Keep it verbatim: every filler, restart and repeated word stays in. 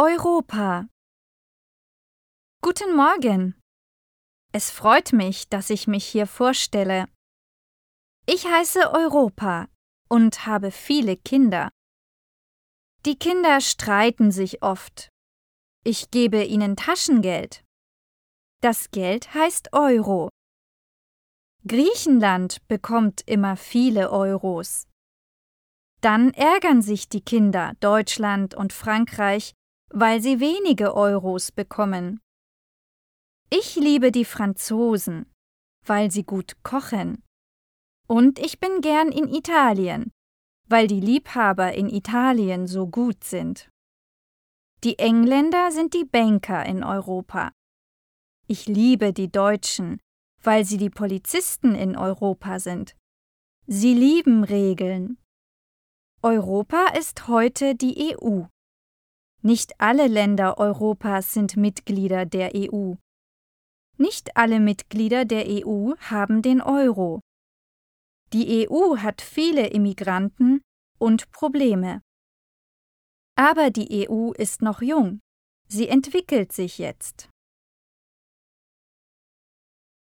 Europa. Guten Morgen. Es freut mich, dass ich mich hier vorstelle. Ich heiße Europa und habe viele Kinder. Die Kinder streiten sich oft. Ich gebe ihnen Taschengeld. Das Geld heißt Euro. Griechenland bekommt immer viele Euros. Dann ärgern sich die Kinder Deutschland und Frankreich, weil sie wenige Euros bekommen. Ich liebe die Franzosen, weil sie gut kochen. Und ich bin gern in Italien, weil die Liebhaber in Italien so gut sind. Die Engländer sind die Banker in Europa. Ich liebe die Deutschen, weil sie die Polizisten in Europa sind. Sie lieben Regeln. Europa ist heute die E U. Nicht alle Länder Europas sind Mitglieder der E U. Nicht alle Mitglieder der E U haben den Euro. Die E U hat viele Immigranten und Probleme. Aber die E U ist noch jung. Sie entwickelt sich jetzt.